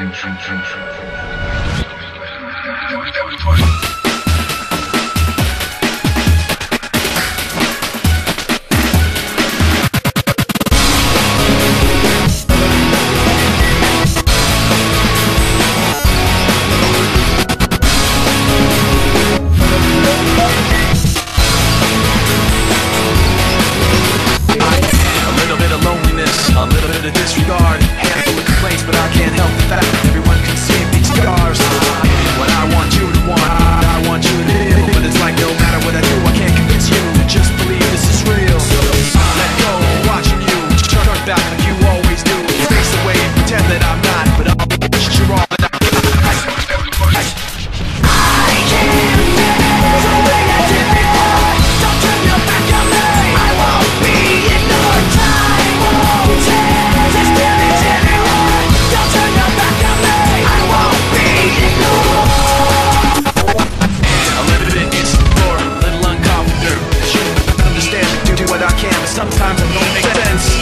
A little bit of disregard, handful of complaints, but I can't help the fact everyone can see these scars. What I want you to want, I want you to feel, but it's like no matter what I do, I can't convince you to just believe this is real. So let go, watching you turn back like you always do. Face away and pretend that I'm not, but I'll wish you're all that I can't feel something I did before. Don't turn your back on me. I won't be ignored. Time won't just give it anyone. Don't turn your back on me. I won't be ignored. I'm living it insecure, a little unconfident. Should understand to do what I can, but sometimes it don't make sense.